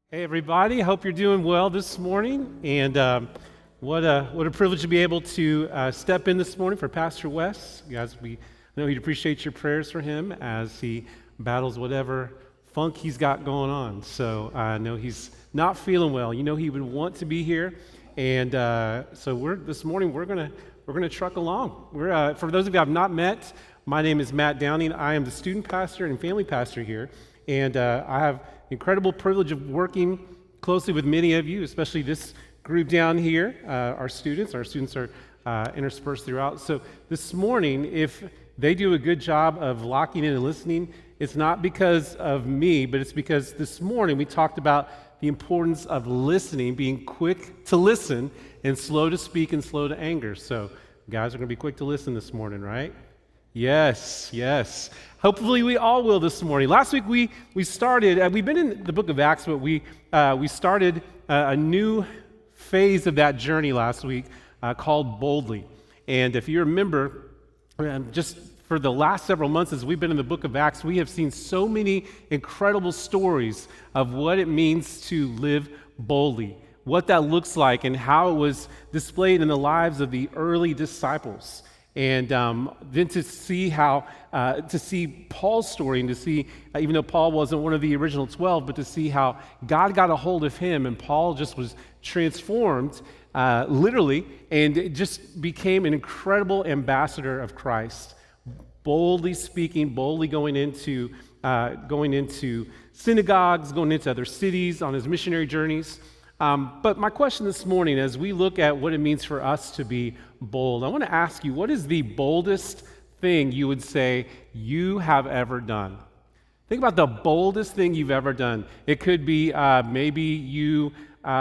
Hey everybody, hope you're doing well this morning, and what a privilege to be able to step in this morning for Pastor Wes. Guys, I know he'd appreciate your prayers for him as he battles whatever funk he's got going on. So I know he's not feeling well. You know he would want to be here, and so this morning we're gonna truck along. For those of you I've not met, my name is Matt Downing. I am the student pastor and family pastor here, and I have incredible privilege of working closely with many of you, especially this group down here, our students. Our students are interspersed throughout. So this morning, if they do a good job of locking in and listening, it's not because of me, but it's because this morning we talked about the importance of listening, being quick to listen and slow to speak and slow to anger. So guys are going to be quick to listen this morning, right? Yes. Hopefully we all will this morning. Last week we started, we've been in the book of Acts, but we started a new phase of that journey last week called Boldly. And if you remember, just for the last several months as we've been in the book of Acts, we have seen so many incredible stories of what it means to live boldly, what that looks like, and how it was displayed in the lives of the early disciples. And then to see Paul's story, and to see, even though Paul wasn't one of the original 12, but to see how God got a hold of him, and Paul just was transformed, literally, and it just became an incredible ambassador of Christ, boldly speaking, boldly going into synagogues, going into other cities on his missionary journeys. But my question this morning, as we look at what it means for us to be bold, I want to ask you, what is the boldest thing you would say you have ever done? Think about the boldest thing you've ever done. It could be maybe you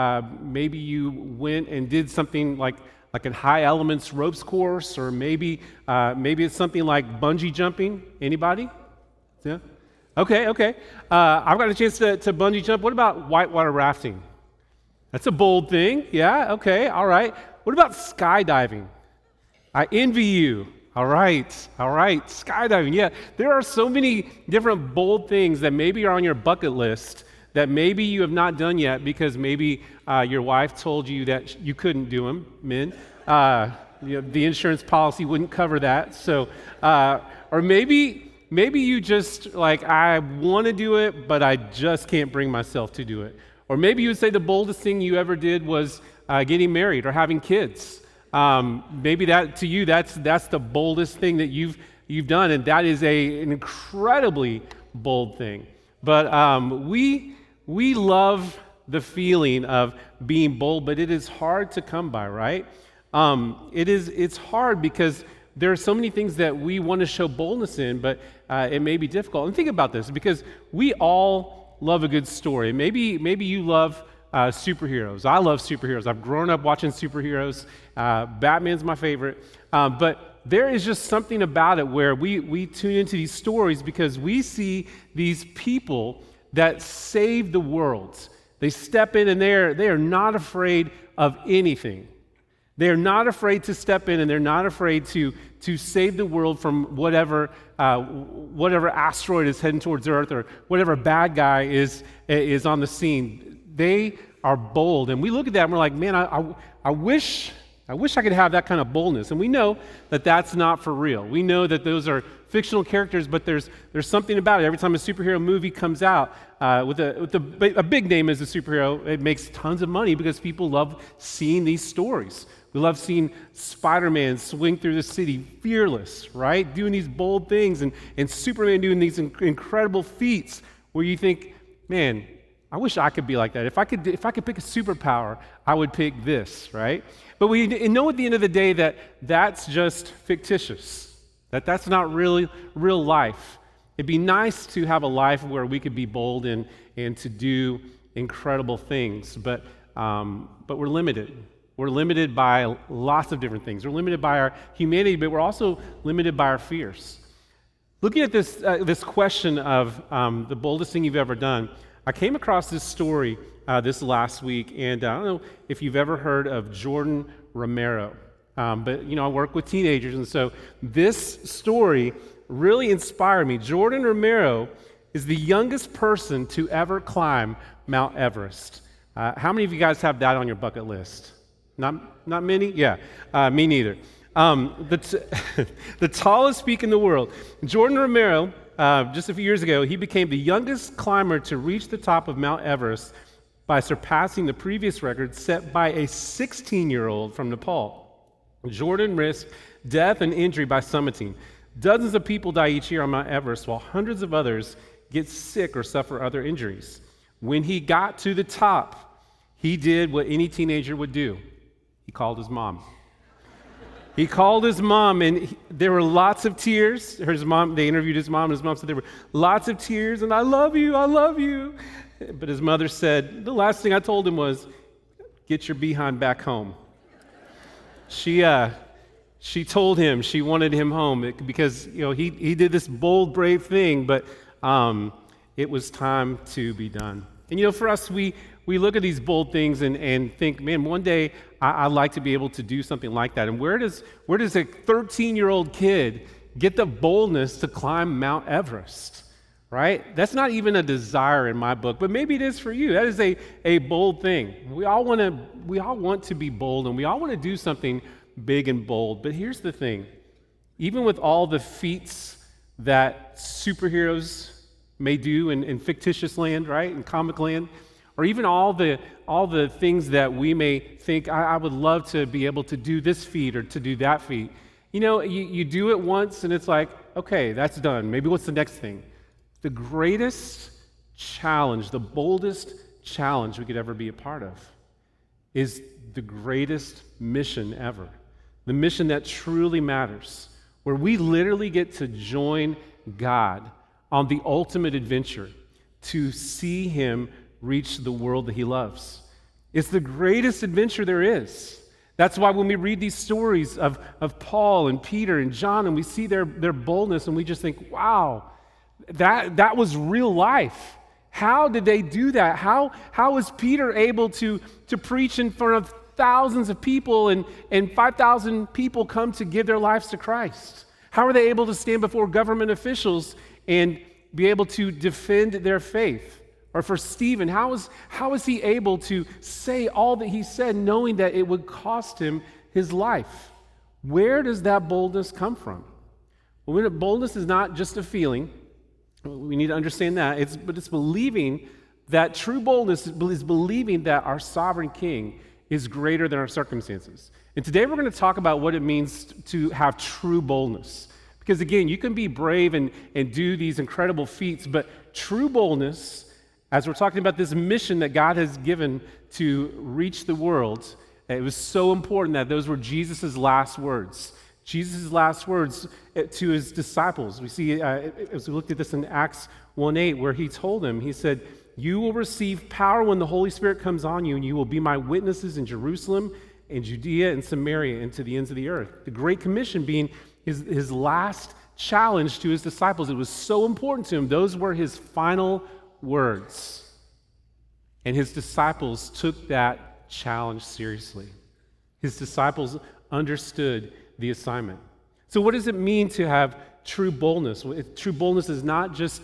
went and did something like a high elements ropes course, or maybe it's something like bungee jumping. Anybody? Yeah. Okay. I've got a chance to bungee jump. What about whitewater rafting? That's a bold thing. Yeah, okay, all right. What about skydiving? I envy you. All right, skydiving. Yeah, there are so many different bold things that maybe are on your bucket list that maybe you have not done yet because maybe your wife told you that you couldn't do them, men. The insurance policy wouldn't cover that. So, or maybe you just I want to do it, but I just can't bring myself to do it. Or maybe you would say the boldest thing you ever did was getting married or having kids. Maybe that to you, that's the boldest thing that you've done, and that is an incredibly bold thing. But we love the feeling of being bold, but it is hard to come by, right? It's hard because there are so many things that we want to show boldness in, but it may be difficult. And think about this, because we all love a good story. Maybe you love superheroes. I love superheroes. I've grown up watching superheroes. Batman's my favorite. But there is just something about it where we tune into these stories because we see these people that save the world. They step in and they are not afraid of anything. They are not afraid to step in, and they're not afraid to save the world from whatever asteroid is heading towards Earth, or whatever bad guy is on the scene. They are bold, and we look at that and we're like, man, I wish I could have that kind of boldness. And we know that that's not for real. We know that those are fictional characters, but there's something about it. Every time a superhero movie comes out with a big name as a superhero, it makes tons of money because people love seeing these stories. We love seeing Spider-Man swing through the city fearless, right? Doing these bold things, and Superman doing these incredible feats where you think, man, I wish I could be like that. If I could pick a superpower, I would pick this, right? But we know at the end of the day that that's just fictitious, that's not really real life. It'd be nice to have a life where we could be bold and to do incredible things, but we're limited. We're limited by lots of different things. We're limited by our humanity, but we're also limited by our fears. Looking at this question of the boldest thing you've ever done, I came across this story this last week, and I don't know if you've ever heard of Jordan Romero, but I work with teenagers, and so this story really inspired me. Jordan Romero is the youngest person to ever climb Mount Everest. How many of you guys have that on your bucket list? Not many? Yeah, me neither. The tallest peak in the world. Jordan Romero, just a few years ago, he became the youngest climber to reach the top of Mount Everest by surpassing the previous record set by a 16-year-old from Nepal. Jordan risked death and injury by summiting. Dozens of people die each year on Mount Everest, while hundreds of others get sick or suffer other injuries. When he got to the top, he did what any teenager would do. He called his mom. He called his mom, and there were lots of tears. They interviewed his mom, and his mom said there were lots of tears, and I love you, I love you. But his mother said, the last thing I told him was, get your behind back home. She told him she wanted him home because he did this bold, brave thing, but it was time to be done. And for us, we look at these bold things and think, man, one day I'd like to be able to do something like that. And where does a 13-year-old kid get the boldness to climb Mount Everest? Right? That's not even a desire in my book, but maybe it is for you. That is a bold thing. We all want to be bold, and we all want to do something big and bold. But here's the thing. Even with all the feats that superheroes may do in fictitious land, right? In comic land, or even all the things that we may think, I would love to be able to do this feat or to do that feat. You do it once and it's like, okay, that's done. Maybe what's the next thing? The greatest challenge, the boldest challenge we could ever be a part of is the greatest mission ever. The mission that truly matters, where we literally get to join God on the ultimate adventure to see him reach the world that he loves. It's the greatest adventure there is. That's why when we read these stories of Paul and Peter and John and we see their boldness and we just think, wow, that was real life. How did they do that? How was Peter able to preach in front of thousands of people and 5,000 people come to give their lives to Christ? How are they able to stand before government officials and be able to defend their faith? Or for Stephen, how is he able to say all that he said knowing that it would cost him his life? Where does that boldness come from? Well, boldness is not just a feeling. We need to understand that. But it's believing that true boldness is believing that our sovereign King is greater than our circumstances. And today we're going to talk about what it means to have true boldness. Because again, you can be brave and do these incredible feats, but true boldness, as we're talking about this mission that God has given to reach the world, it was so important that those were Jesus' last words. Jesus' last words to his disciples. We see, as we looked at this in Acts 1:8, where he told them, he said, you will receive power when the Holy Spirit comes on you, and you will be my witnesses in Jerusalem, in Judea, and Samaria, and to the ends of the earth. The Great Commission being his last challenge to his disciples. It was so important to him. Those were his final words. And his disciples took that challenge seriously. His disciples understood the assignment. So what does it mean to have true boldness? True boldness is not just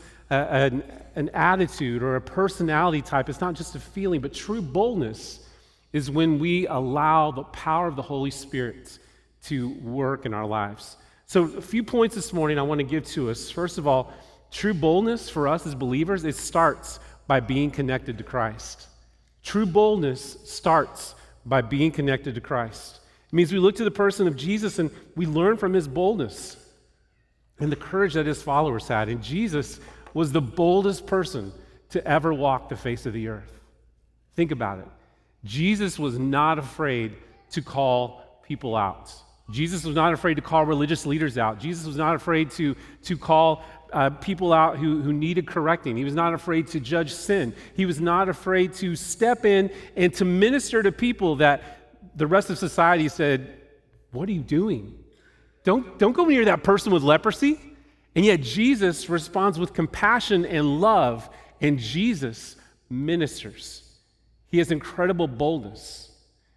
an attitude or a personality type. It's not just a feeling, but true boldness is when we allow the power of the Holy Spirit to work in our lives. So a few points this morning I want to give to us. First of all, true boldness for us as believers, it starts by being connected to Christ. True boldness starts by being connected to Christ. It means we look to the person of Jesus and we learn from his boldness and the courage that his followers had. And Jesus was the boldest person to ever walk the face of the earth. Think about it. Jesus was not afraid to call people out. Jesus was not afraid to call religious leaders out. Jesus was not afraid to call people out who needed correcting. He was not afraid to judge sin. He was not afraid to step in and to minister to people that the rest of society said, what are you doing? Don't go near that person with leprosy. And yet Jesus responds with compassion and love, and Jesus ministers. He has incredible boldness.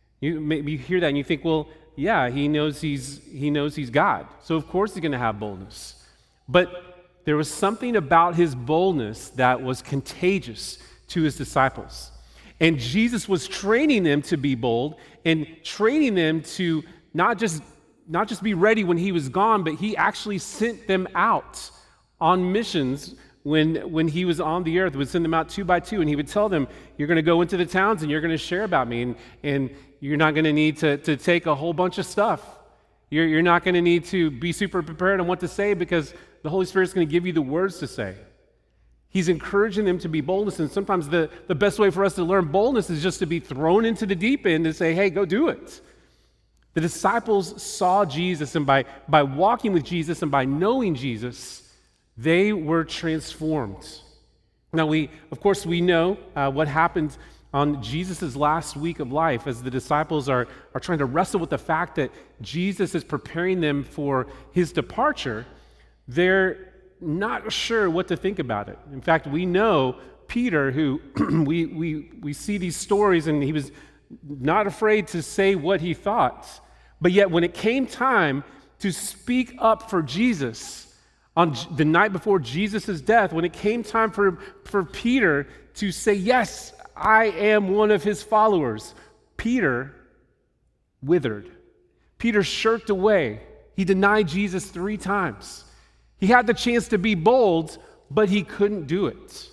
You hear that and you think, well, yeah, he knows he's God. So of course he's going to have boldness. But there was something about his boldness that was contagious to his disciples. And Jesus was training them to be bold and training them to not just be ready when he was gone, but he actually sent them out on missions when he was on the earth. He would send them out 2 by 2, and he would tell them, you're going to go into the towns and you're going to share about me, and you're not going to need to take a whole bunch of stuff. You're not going to need to be super prepared on what to say because the Holy Spirit's going to give you the words to say. He's encouraging them to be boldness, and sometimes the best way for us to learn boldness is just to be thrown into the deep end and say, hey, go do it. The disciples saw Jesus, and by walking with Jesus and by knowing Jesus, they were transformed. Now, we know what happened on Jesus' last week of life as the disciples are trying to wrestle with the fact that Jesus is preparing them for his departure. They're not sure what to think about it. In fact, we know Peter, who we see these stories, and he was not afraid to say what he thought. But yet, when it came time to speak up for Jesus on the night before Jesus' death, when it came time for Peter to say, yes, I am one of his followers, Peter withered. Peter shirked away. He denied Jesus 3 times. He had the chance to be bold, but he couldn't do it.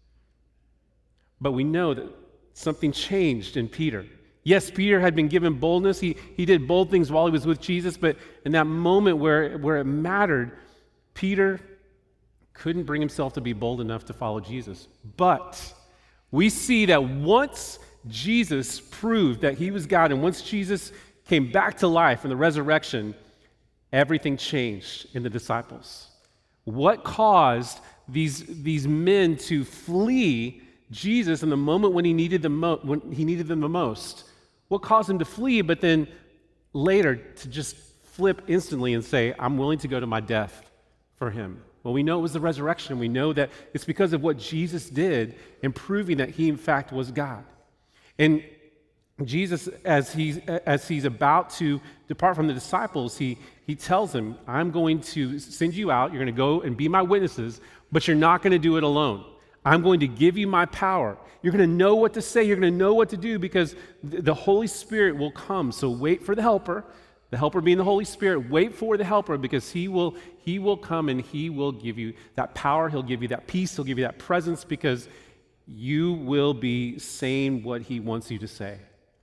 But we know that something changed in Peter. Yes, Peter had been given boldness. He did bold things while he was with Jesus, but in that moment where it mattered, Peter couldn't bring himself to be bold enough to follow Jesus. But we see that once Jesus proved that he was God, and once Jesus came back to life in the resurrection, everything changed in the disciples. What caused these men to flee Jesus in the moment when he needed them the most? What caused them to flee, but then later to just flip instantly and say, I'm willing to go to my death for him? Well, we know it was the resurrection. We know that it's because of what Jesus did in proving that he, in fact, was God. And Jesus, as he's about to depart from the disciples, he tells them, I'm going to send you out. You're going to go and be my witnesses, but you're not going to do it alone. I'm going to give you my power. You're going to know what to say. You're going to know what to do because the Holy Spirit will come. So wait for the Helper being the Holy Spirit. Wait for the Helper because he will come and he will give you that power. He'll give you that peace. He'll give you that presence because you will be saying what he wants you to say.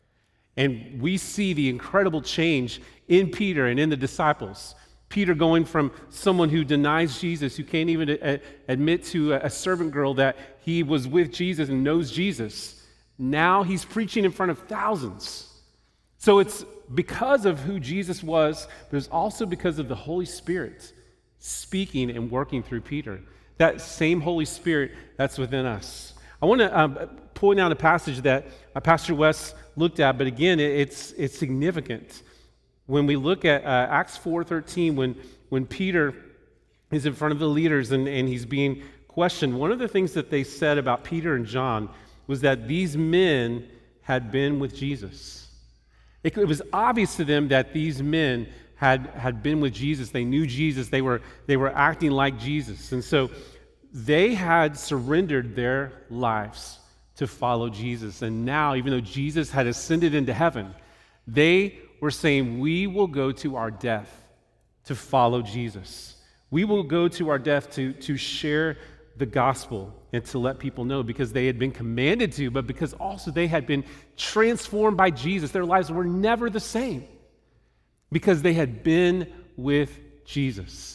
And we see the incredible change in Peter and in the disciples. Peter going from someone who denies Jesus, who can't even admit to a servant girl that he was with Jesus and knows Jesus. Now he's preaching in front of thousands. So it's because of who Jesus was, but it's also because of the Holy Spirit speaking and working through Peter. That same Holy Spirit that's within us. I want to point out a passage that Pastor Wes looked at, but again, it's significant. When we look at Acts 4:13, when Peter is in front of the leaders and he's being questioned, one of the things that they said about Peter and John was that these men had been with Jesus. It was obvious to them that these men had been with Jesus. They knew Jesus. They were acting like Jesus. And so they had surrendered their lives to follow Jesus. And now, even though Jesus had ascended into heaven, they were saying, we will go to our death to follow Jesus. We will go to our death to share the gospel and to let people know because they had been commanded to, but because also they had been transformed by Jesus. Their lives were never the same because they had been with Jesus.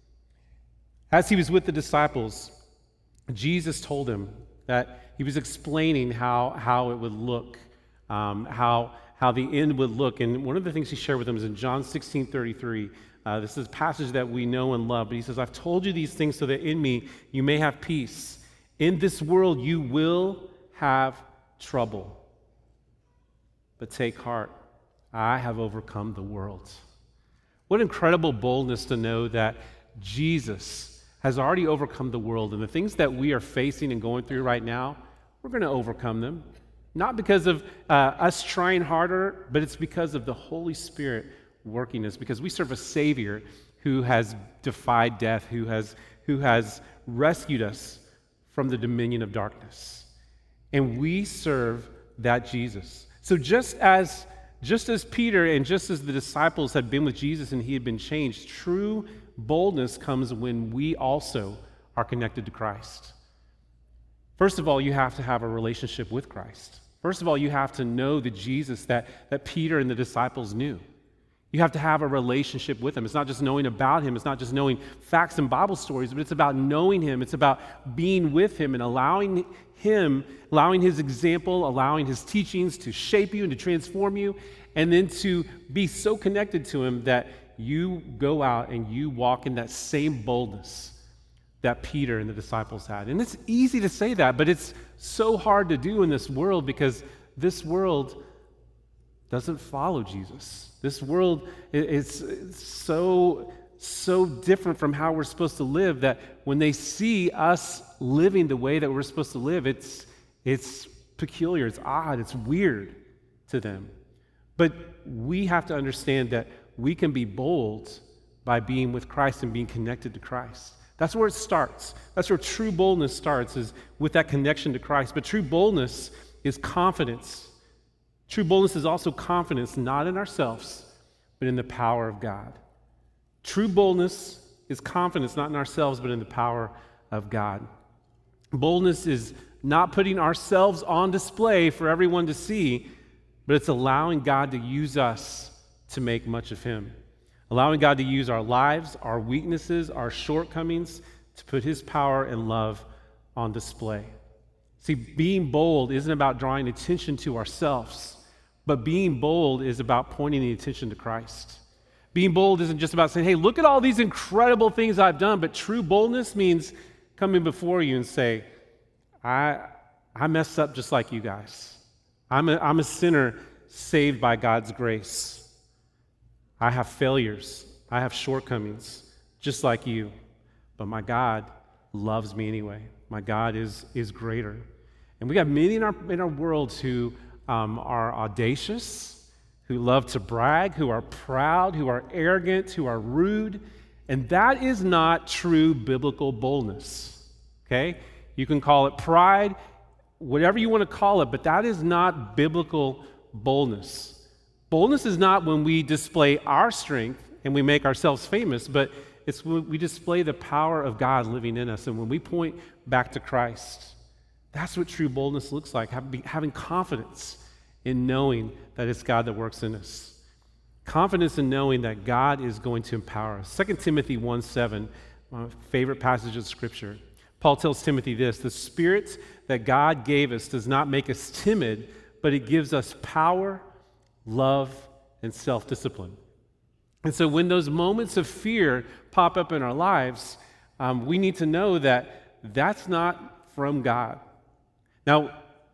As he was with the disciples, Jesus told him that he was explaining how it would look, how the end would look. And one of the things he shared with them is in John 16:33. This is a passage that we know and love, but he says, I've told you these things so that in me you may have peace. In this world you will have trouble. But take heart, I have overcome the world. What incredible boldness to know that Jesus has already overcome the world, and the things that we are facing and going through right now, we're going to overcome them. Not because of us trying harder, but it's because of the Holy Spirit working us, because we serve a Savior who has defied death, who has who has rescued us from the dominion of darkness. And we serve that Jesus. So just as Peter and just as the disciples had been with Jesus and he had been changed, true boldness comes when we also are connected to Christ. First of all, you have to have a relationship with Christ. First of all, you have to know the Jesus that Peter and the disciples knew. You have to have a relationship with him. It's not just knowing about him. It's not just knowing facts and Bible stories, but it's about knowing him. It's about being with him and allowing his example, allowing his teachings to shape you and to transform you, and then to be so connected to him that you go out and you walk in that same boldness that Peter and the disciples had. And it's easy to say that, but it's so hard to do in this world because this world doesn't follow Jesus. This world is so different from how we're supposed to live that when they see us living the way that we're supposed to live, it's peculiar, it's odd, it's weird to them. But we have to understand that we can be bold by being with Christ and being connected to Christ. That's where it starts. That's where true boldness starts, is with that connection to Christ. But true boldness is confidence. True boldness is also confidence, not in ourselves, but in the power of God. True boldness is confidence, not in ourselves, but in the power of God. Boldness is not putting ourselves on display for everyone to see, but it's allowing God to use us to make much of him. Allowing God to use our lives, our weaknesses, our shortcomings to put his power and love on display. See, being bold isn't about drawing attention to ourselves, but being bold is about pointing the attention to Christ. Being bold isn't just about saying, hey, look at all these incredible things I've done, but true boldness means coming before you and say, I messed up just like you guys. I'm a sinner saved by God's grace. I have failures. I have shortcomings, just like you. But my God loves me anyway. My God is greater. And we got many in our world who are audacious, who love to brag, who are proud, who are arrogant, who are rude. And that is not true biblical boldness. Okay? You can call it pride, whatever you want to call it, but that is not biblical boldness. Boldness is not when we display our strength and we make ourselves famous, but it's when we display the power of God living in us and when we point back to Christ. That's what true boldness looks like, having confidence in knowing that it's God that works in us. Confidence in knowing that God is going to empower us. 2 Timothy 1:7, my favorite passage of Scripture. Paul tells Timothy this: the Spirit that God gave us does not make us timid, but it gives us power, love, and self-discipline. And so when those moments of fear pop up in our lives, we need to know that that's not from God. Now,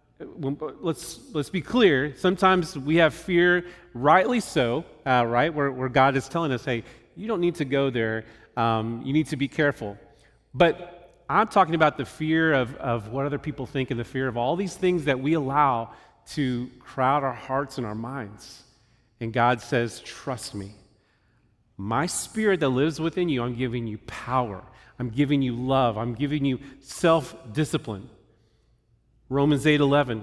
let's be clear. Sometimes we have fear, rightly so, right, where God is telling us, hey, you don't need to go there. You need to be careful. But I'm talking about the fear of what other people think and the fear of all these things that we allow to crowd our hearts and our minds. And God says, trust me. My Spirit that lives within you, I'm giving you power. I'm giving you love. I'm giving you self-discipline. Romans 8:11,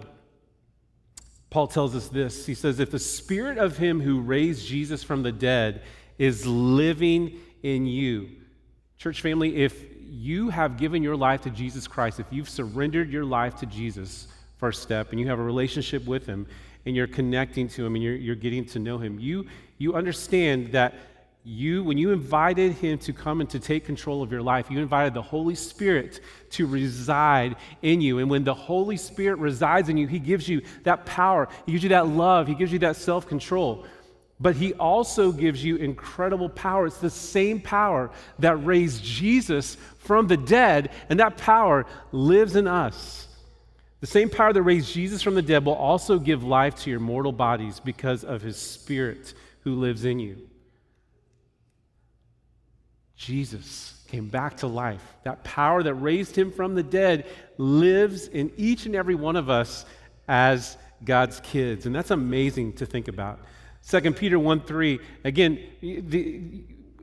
Paul tells us this. He says, if the Spirit of him who raised Jesus from the dead is living in you. Church family, if you have given your life to Jesus Christ, if you've surrendered your life to Jesus, first step, and you have a relationship with him, and you're connecting to him, and you're getting to know him, you understand that when you invited him to come and to take control of your life, you invited the Holy Spirit to reside in you. And when the Holy Spirit resides in you, he gives you that power, he gives you that love, he gives you that self-control. But he also gives you incredible power. It's the same power that raised Jesus from the dead, and that power lives in us. The same power that raised Jesus from the dead will also give life to your mortal bodies because of his Spirit who lives in you. Jesus came back to life. That power that raised him from the dead lives in each and every one of us as God's kids. And that's amazing to think about. 2 Peter 1:3, again,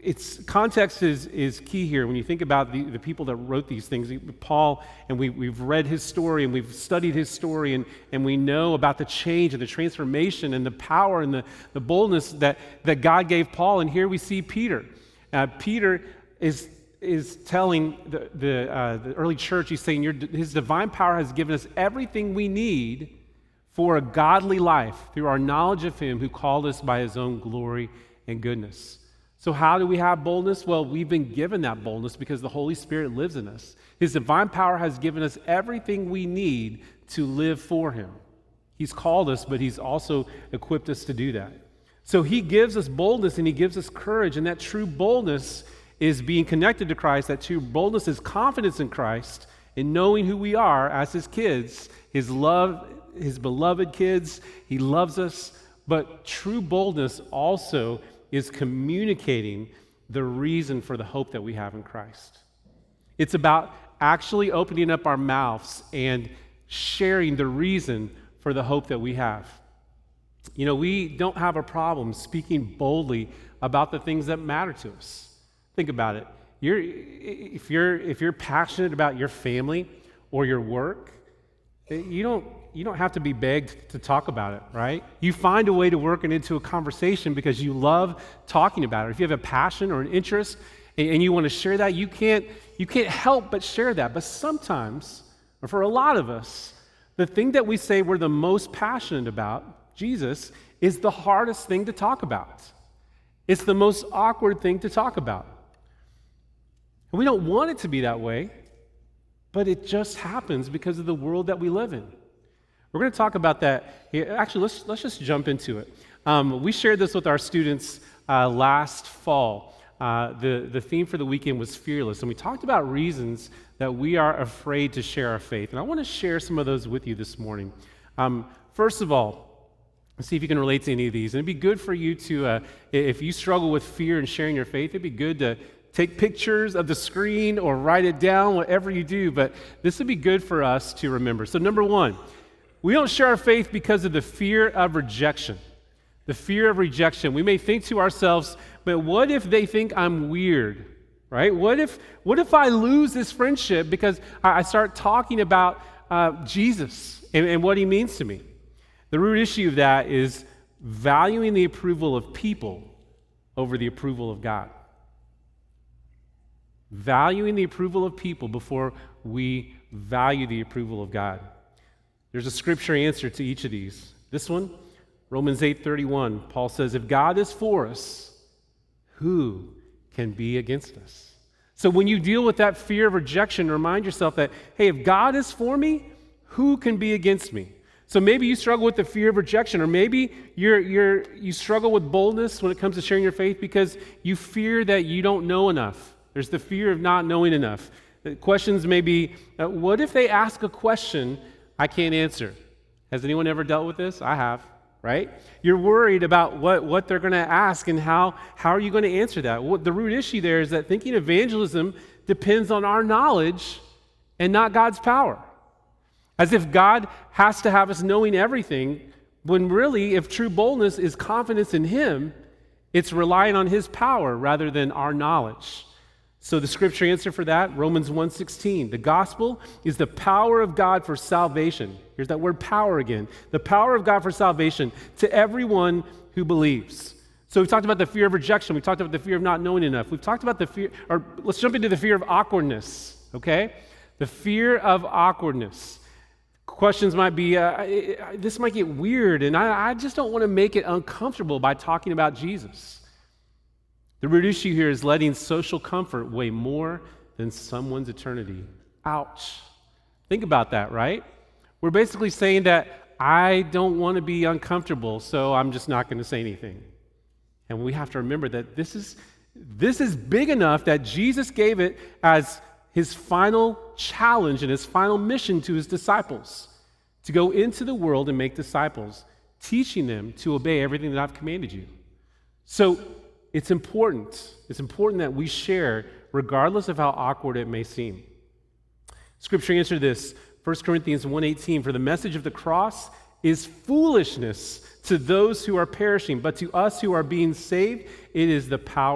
it's context is key here when you think about the people that wrote these things. Paul, and we've read his story and we've studied his story, and we know about the change and the transformation and the power and the boldness that God gave Paul. And here we see Peter. Peter is telling the early church, he's saying, his divine power has given us everything we need for a godly life through our knowledge of him who called us by his own glory and goodness. So how do we have boldness? Well, we've been given that boldness because the Holy Spirit lives in us. His divine power has given us everything we need to live for him. He's called us, but he's also equipped us to do that. So he gives us boldness and he gives us courage, and that true boldness is being connected to Christ. That true boldness is confidence in Christ, in knowing who we are as his kids, his beloved kids. He loves us, but true boldness also is communicating the reason for the hope that we have in Christ. It's about actually opening up our mouths and sharing the reason for the hope that we have. You know, we don't have a problem speaking boldly about the things that matter to us. Think about it. If you're passionate about your family or your work, you don't have to be begged to talk about it, right? You find a way to work it into a conversation because you love talking about it. If you have a passion or an interest and you want to share that, you can't help but share that. But sometimes, or for a lot of us, the thing that we say we're the most passionate about, Jesus, is the hardest thing to talk about. It's the most awkward thing to talk about. And we don't want it to be that way, but it just happens because of the world that we live in. We're going to talk about that here. Actually, let's just jump into it. We shared this with our students last fall. The theme for the weekend was fearless, and we talked about reasons that we are afraid to share our faith. And I want to share some of those with you this morning. First of all, let's see if you can relate to any of these. And it'd be good for you to, if you struggle with fear and sharing your faith, it'd be good to take pictures of the screen or write it down, whatever you do. But this would be good for us to remember. So number one, we don't share our faith because of the fear of rejection. The fear of rejection. We may think to ourselves, but what if they think I'm weird, right? What if I lose this friendship because I start talking about Jesus and what he means to me? The root issue of that is valuing the approval of people over the approval of God. Valuing the approval of people before we value the approval of God. There's a scripture answer to each of these. This one, Romans 8:31, Paul says, if God is for us, who can be against us? So when you deal with that fear of rejection, remind yourself that, hey, if God is for me, who can be against me? So maybe you struggle with the fear of rejection, or maybe you struggle with boldness when it comes to sharing your faith because you fear that you don't know enough. There's the fear of not knowing enough. The questions may be, what if they ask a question I can't answer? Has anyone ever dealt with this? I have, right? You're worried about what they're going to ask and how are you going to answer that? The root issue there is that thinking evangelism depends on our knowledge and not God's power. As if God has to have us knowing everything, when really, if true boldness is confidence in him, it's relying on his power rather than our knowledge. So the scripture answer for that, Romans 1:16. The gospel is the power of God for salvation. Here's that word power again. The power of God for salvation to everyone who believes. So we've talked about the fear of rejection. We've talked about the fear of not knowing enough. We've talked about the fear, or let's jump into the fear of awkwardness, okay? The fear of awkwardness. Questions might be, this might get weird, and I just don't want to make it uncomfortable by talking about Jesus. The root issue here is letting social comfort weigh more than someone's eternity. Ouch. Think about that, right? We're basically saying that I don't want to be uncomfortable, so I'm just not going to say anything. And we have to remember that this is big enough that Jesus gave it as his final challenge and his final mission to his disciples, to go into the world and make disciples, teaching them to obey everything that I've commanded you. So it's important that we share regardless of how awkward it may seem. Scripture answered this, 1 Corinthians 1:18, for the message of the cross is foolishness to those who are perishing, but to us who are being saved, it is the power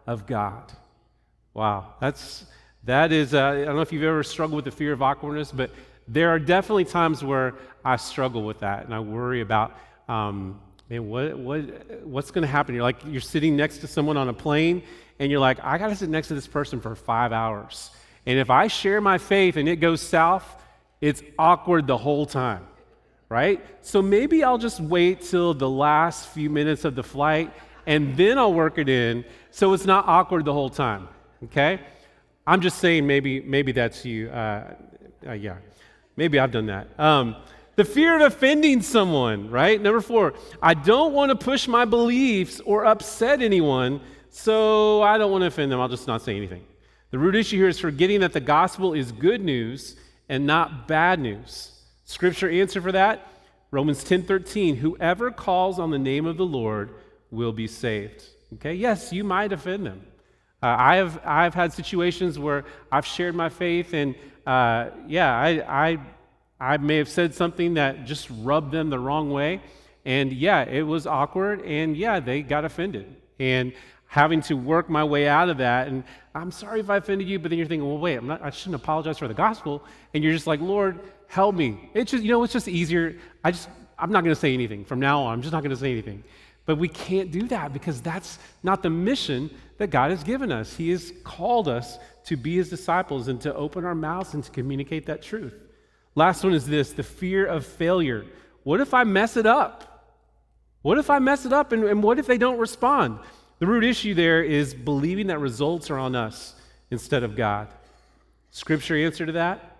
of God. Wow, that is, I don't know if you've ever struggled with the fear of awkwardness, but there are definitely times where I struggle with that, and I worry about, man, what's going to happen? You're sitting next to someone on a plane, and you're like, I got to sit next to this person for 5 hours, and if I share my faith and it goes south, it's awkward the whole time, right? So maybe I'll just wait till the last few minutes of the flight, and then I'll work it in so it's not awkward the whole time, okay? I'm just saying maybe that's you. Yeah, maybe I've done that. The fear of offending someone, right? Number 4, I don't want to push my beliefs or upset anyone, so I don't want to offend them. I'll just not say anything. The root issue here is forgetting that the gospel is good news and not bad news. Scripture answer for that, Romans 10:13, whoever calls on the name of the Lord will be saved. Okay, yes, you might offend them. I've had situations where I've shared my faith, and I may have said something that just rubbed them the wrong way, and it was awkward, and they got offended, and having to work my way out of that. And I'm sorry if I offended you, but then you're thinking, well, wait, I shouldn't apologize for the gospel, and you're just like, Lord, help me. It's just easier. I'm not going to say anything from now on. I'm just not going to say anything. But we can't do that because that's not the mission that God has given us. He has called us to be his disciples and to open our mouths and to communicate that truth. Last one is this, the fear of failure. What if I mess it up? What if I mess it up, and what if they don't respond? The root issue there is believing that results are on us instead of God. Scripture answer to that?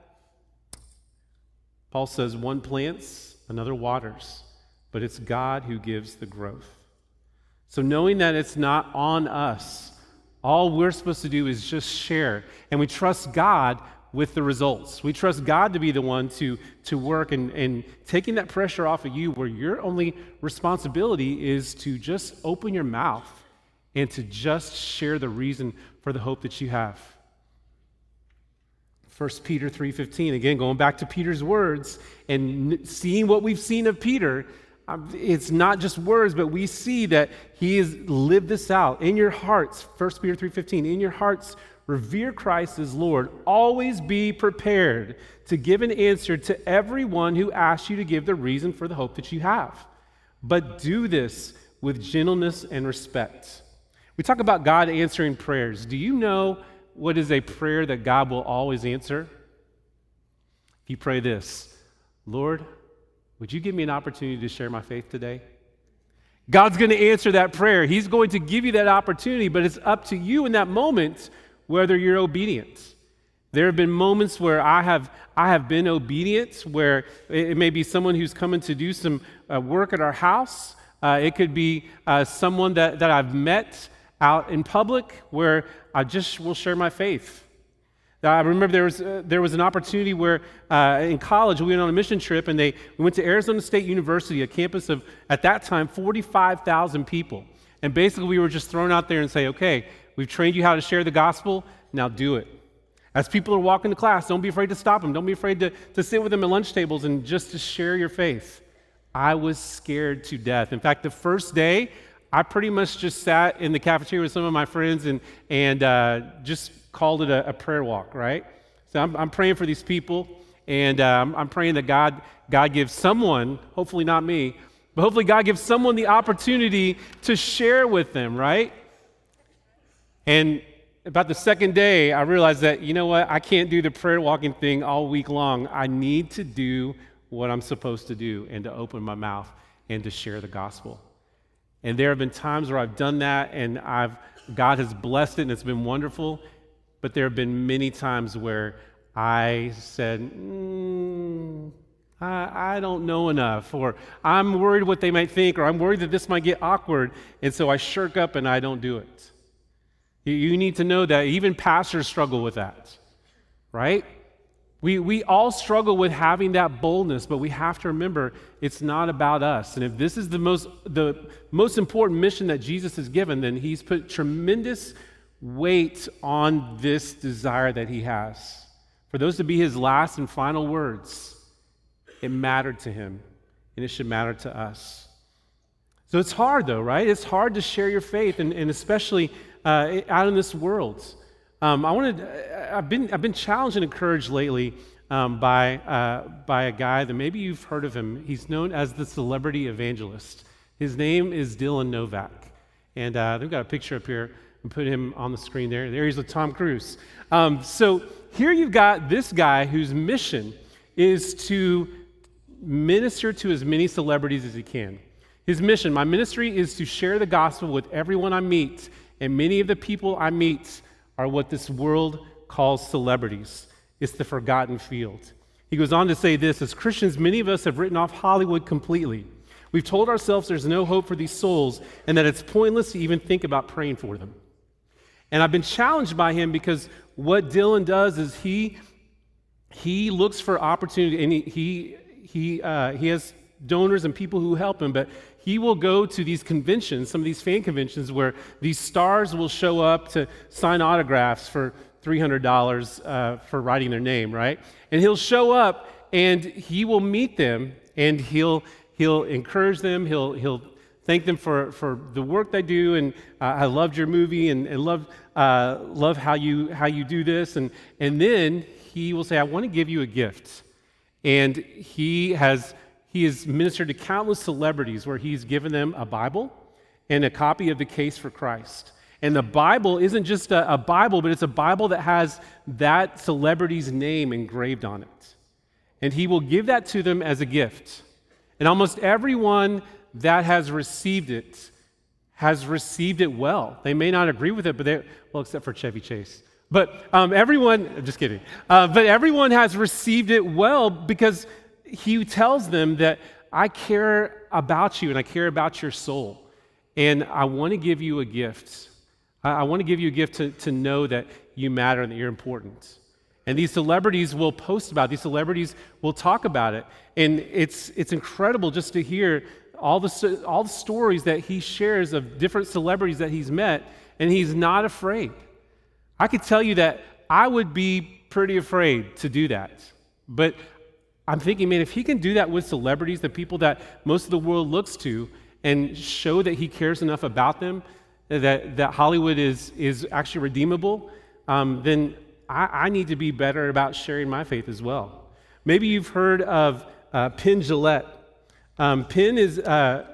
Paul says, one plants, another waters, but it's God who gives the growth. So knowing that it's not on us, all we're supposed to do is just share, and we trust God with the results. We trust God to be the one to work and taking that pressure off of you, where your only responsibility is to just open your mouth and to just share the reason for the hope that you have. 1 Peter 3:15, again, going back to Peter's words and seeing what we've seen of Peter, it's not just words, but we see that he has lived this out. In your hearts, 1 Peter 3:15, in your hearts, revere Christ as Lord. Always be prepared to give an answer to everyone who asks you to give the reason for the hope that you have. But do this with gentleness and respect. We talk about God answering prayers. Do you know what is a prayer that God will always answer? If you pray this, Lord, would you give me an opportunity to share my faith today? God's going to answer that prayer. He's going to give you that opportunity, but it's up to you in that moment whether you're obedient. There have been moments where I have been obedient, where it may be someone who's coming to do some work at our house. It could be someone that I've met out in public where I just will share my faith. I remember there was an opportunity where in college we went on a mission trip, and we went to Arizona State University, a campus of, at that time, 45,000 people. And basically we were just thrown out there and say, okay, we've trained you how to share the gospel, now do it. As people are walking to class, don't be afraid to stop them. Don't be afraid to sit with them at lunch tables and just to share your faith. I was scared to death. In fact, the first day, I pretty much just sat in the cafeteria with some of my friends and just called it a prayer walk, right? So I'm praying for these people, and I'm praying that God gives someone, hopefully not me, but hopefully God gives someone the opportunity to share with them, right? And about the second day, I realized that, you know what, I can't do the prayer walking thing all week long. I need to do what I'm supposed to do and to open my mouth and to share the gospel. And there have been times where I've done that, and God has blessed it, and it's been wonderful. But there have been many times where I said, I don't know enough, or I'm worried what they might think, or I'm worried that this might get awkward, and so I shirk up and I don't do it. You need to know that even pastors struggle with that, right? We all struggle with having that boldness, but we have to remember it's not about us. And if this is the most important mission that Jesus has given, then he's put tremendous weight on this desire that he has. For those to be his last and final words, it mattered to him, and it should matter to us. So it's hard though, right? It's hard to share your faith, and especially out in this world. I've been challenged and encouraged lately by a guy that maybe you've heard of him. He's known as the celebrity evangelist. His name is Dylan Novak, and they've got a picture up here and put him on the screen there. There he's with Tom Cruise. So here you've got this guy whose mission is to minister to as many celebrities as he can. His mission, my ministry, is to share the gospel with everyone I meet, and many of the people I meet are what this world calls celebrities. It's the forgotten field. He goes on to say this: as Christians, many of us have written off Hollywood completely. We've told ourselves there's no hope for these souls and that it's pointless to even think about praying for them. And I've been challenged by him because what Dylan does is he looks for opportunity, and he has donors and people who help him, but he will go to these conventions, some of these fan conventions, where these stars will show up to sign autographs for $300 for writing their name, right? And he'll show up and he will meet them and he'll encourage them. He'll thank them for the work they do, and I loved your movie and love how you do this, and then he will say, I want to give you a gift. And he has ministered to countless celebrities where he's given them a Bible and a copy of the Case for Christ. And the Bible isn't just a Bible, but it's a Bible that has that celebrity's name engraved on it. And he will give that to them as a gift. And almost everyone that has received it well. They may not agree with it, but except for Chevy Chase. But everyone, I'm just kidding. But everyone has received it well because he tells them that I care about you and I care about your soul. And I want to give you a gift. I want to give you a gift to know that you matter and that you're important. And these celebrities will post about it. These celebrities will talk about it. And it's incredible just to hear all the stories that he shares of different celebrities that he's met, and he's not afraid. I could tell you that I would be pretty afraid to do that. But I'm thinking, man, if he can do that with celebrities, the people that most of the world looks to, and show that he cares enough about them, that Hollywood is actually redeemable, then I need to be better about sharing my faith as well. Maybe you've heard of Penn Jillette. Penn is an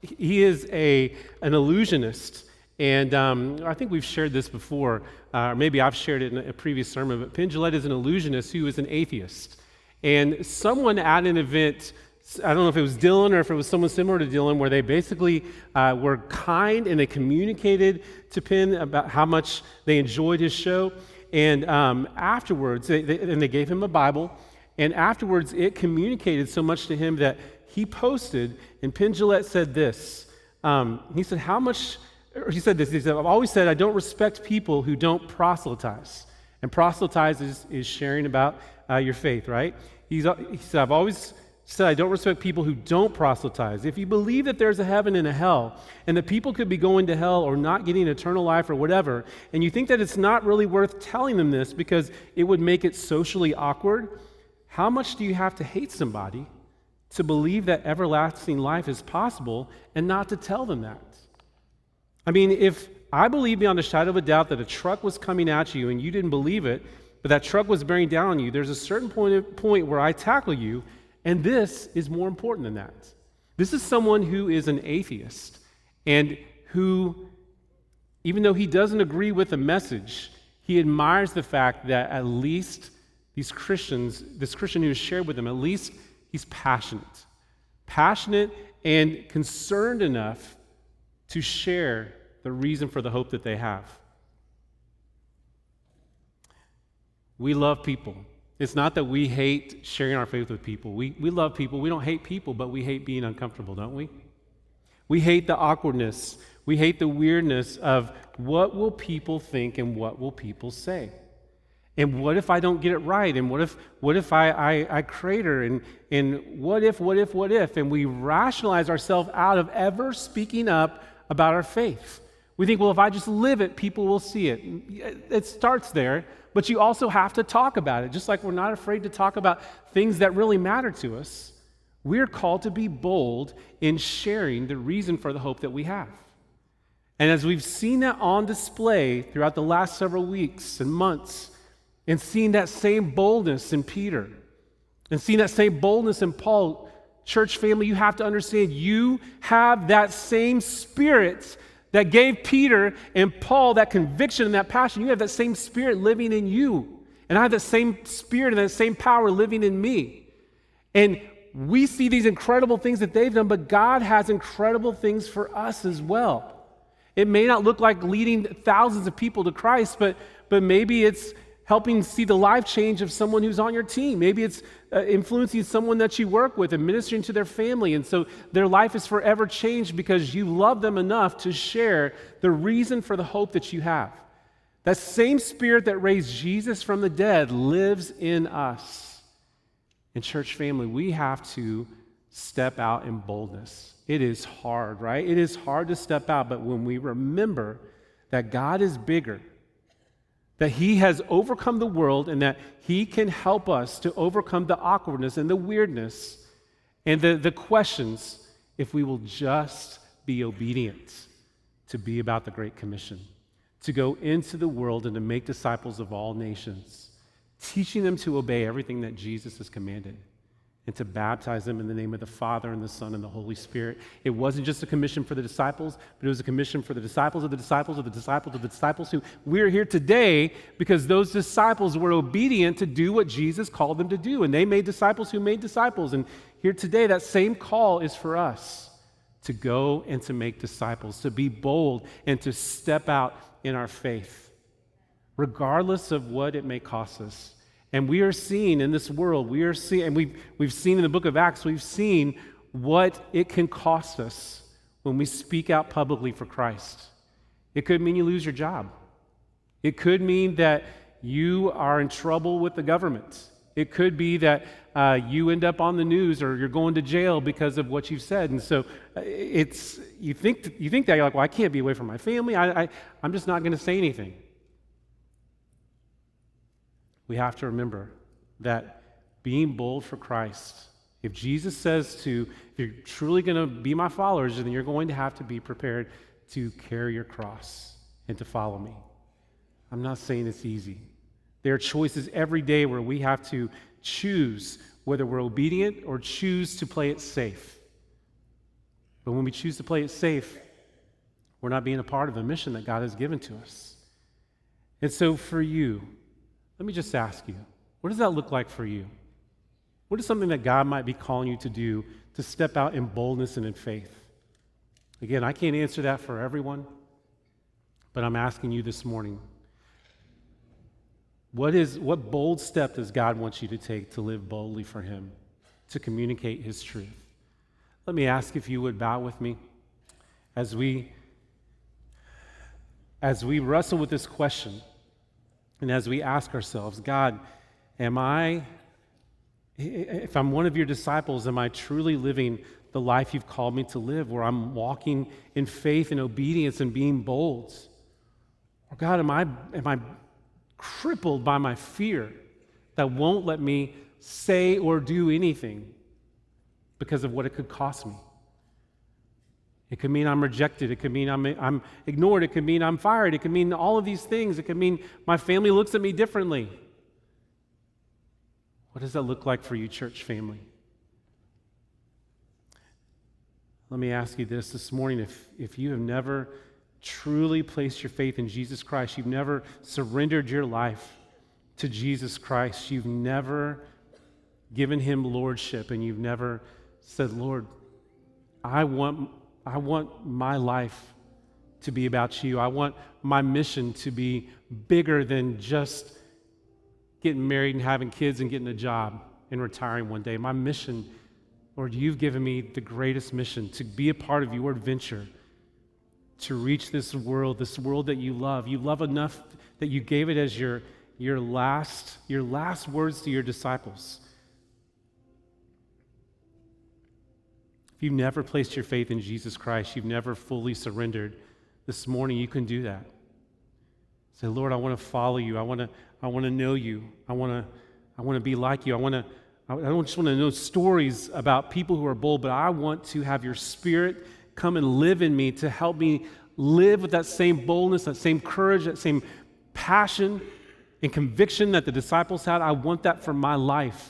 illusionist, and I think we've shared this before, or maybe I've shared it in a previous sermon, but Penn Jillette is an illusionist who is an atheist. And someone at an event, I don't know if it was Dylan or if it was someone similar to Dylan, where they basically were kind and they communicated to Penn about how much they enjoyed his show. And afterwards, they gave him a Bible, and afterwards it communicated so much to him that he posted, and Penn Jillette said this. He said, he said this, I've always said I don't respect people who don't proselytize. And proselytize is sharing about your faith, right? He said, I've always said I don't respect people who don't proselytize. If you believe that there's a heaven and a hell, and that people could be going to hell or not getting eternal life or whatever, and you think that it's not really worth telling them this because it would make it socially awkward, how much do you have to hate somebody to believe that everlasting life is possible and not to tell them that? I mean, if I believe beyond a shadow of a doubt that a truck was coming at you and you didn't believe it, but that truck was bearing down on you, there's a certain point where I tackle you, and this is more important than that. This is someone who is an atheist and who, even though he doesn't agree with the message, he admires the fact that at least this Christian who is shared with them, at least he's passionate and concerned enough to share the reason for the hope that they have. We love people. It's not that we hate sharing our faith with people. We love people. We don't hate people, but we hate being uncomfortable, don't we? We hate the awkwardness. We hate the weirdness of what will people think and what will people say. And what if I don't get it right? And what if I crater? And what if? And we rationalize ourselves out of ever speaking up about our faith. We think, well, if I just live it, people will see it. It starts there, but you also have to talk about it. Just like we're not afraid to talk about things that really matter to us, we're called to be bold in sharing the reason for the hope that we have. And as we've seen that on display throughout the last several weeks and months, and seen that same boldness in Peter, and seeing that same boldness in Paul, church family, you have to understand you have that same spirit that gave Peter and Paul that conviction and that passion. You have that same spirit living in you. And I have that same spirit and that same power living in me. And we see these incredible things that they've done, but God has incredible things for us as well. It may not look like leading thousands of people to Christ, but maybe it's helping see the life change of someone who's on your team. Maybe it's influencing someone that you work with and ministering to their family. And so their life is forever changed because you love them enough to share the reason for the hope that you have. That same spirit that raised Jesus from the dead lives in us. In church family, we have to step out in boldness. It is hard, right? It is hard to step out, but when we remember that God is bigger, that He has overcome the world and that He can help us to overcome the awkwardness and the weirdness and the questions if we will just be obedient to be about the Great Commission, to go into the world and to make disciples of all nations, teaching them to obey everything that Jesus has commanded, and to baptize them in the name of the Father and the Son and the Holy Spirit. It wasn't just a commission for the disciples, but it was a commission for the disciples of the disciples of the disciples of the disciples who we're here today because those disciples were obedient to do what Jesus called them to do, and they made disciples who made disciples. And here today, that same call is for us to go and to make disciples, to be bold and to step out in our faith, regardless of what it may cost us. And we are seeing in this world, and we've seen in the book of Acts, we've seen what it can cost us when we speak out publicly for Christ. It could mean you lose your job. It could mean that you are in trouble with the government. It could be that you end up on the news or you're going to jail because of what you've said. And so you think that you're like, well, I can't be away from my family. I'm just not going to say anything. We have to remember that being bold for Christ, if Jesus says if you're truly going to be my followers, then you're going to have to be prepared to carry your cross and to follow me. I'm not saying it's easy. There are choices every day where we have to choose whether we're obedient or choose to play it safe. But when we choose to play it safe, we're not being a part of the mission that God has given to us. And so for you, let me just ask you, what does that look like for you? What is something that God might be calling you to do to step out in boldness and in faith? Again, I can't answer that for everyone, but I'm asking you this morning, what bold step does God want you to take to live boldly for Him, to communicate His truth? Let me ask if you would bow with me as we wrestle with this question. And as we ask ourselves, God, if I'm one of your disciples, am I truly living the life you've called me to live, where I'm walking in faith and obedience and being bold? Or God, am I crippled by my fear that won't let me say or do anything because of what it could cost me? It could mean I'm rejected. It could mean I'm ignored. It could mean I'm fired. It could mean all of these things. It could mean my family looks at me differently. What does that look like for you, church family? Let me ask you this morning. If you have never truly placed your faith in Jesus Christ, you've never surrendered your life to Jesus Christ, you've never given Him lordship, and you've never said, Lord, I want my life to be about you. I want my mission to be bigger than just getting married and having kids and getting a job and retiring one day. My mission, Lord, you've given me the greatest mission to be a part of your adventure, to reach this world that you love. You love enough that you gave it as your last words to your disciples. If you've never placed your faith in Jesus Christ, you've never fully surrendered, this morning you can do that. Say, Lord, I want to follow you. I want to know you. I want to be like you. I don't just want to know stories about people who are bold, but I want to have your Spirit come and live in me to help me live with that same boldness, that same courage, that same passion and conviction that the disciples had. I want that for my life.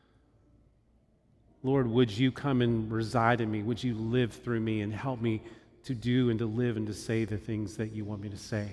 Lord, would you come and reside in me? Would you live through me and help me to do and to live and to say the things that you want me to say?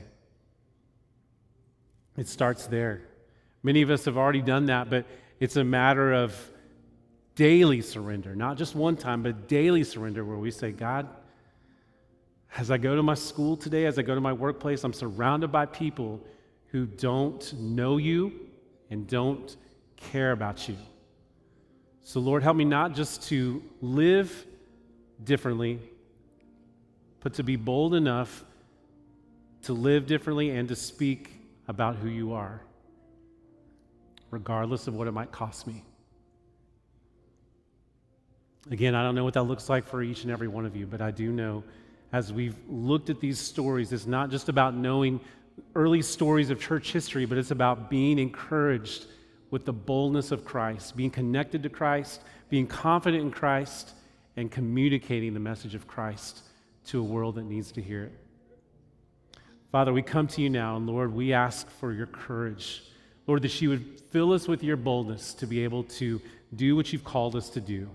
It starts there. Many of us have already done that, but it's a matter of daily surrender, not just one time, but daily surrender where we say, God, as I go to my school today, as I go to my workplace, I'm surrounded by people who don't know you and don't care about you. So Lord, help me not just to live differently, but to be bold enough to live differently and to speak about who you are, regardless of what it might cost me. Again, I don't know what that looks like for each and every one of you, but I do know as we've looked at these stories, it's not just about knowing early stories of church history, but it's about being encouraged with the boldness of Christ, being connected to Christ, being confident in Christ, and communicating the message of Christ to a world that needs to hear it. Father, we come to you now, and Lord, we ask for your courage. Lord, that you would fill us with your boldness to be able to do what you've called us to do.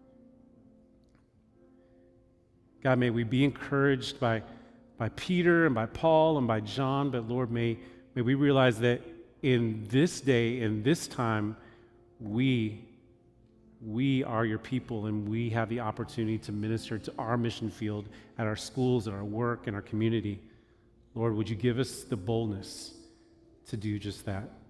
God, may we be encouraged by Peter and by Paul and by John, but Lord, may we realize that in this day, in this time, we are your people, and we have the opportunity to minister to our mission field at our schools, at our work, in our community. Lord, would you give us the boldness to do just that?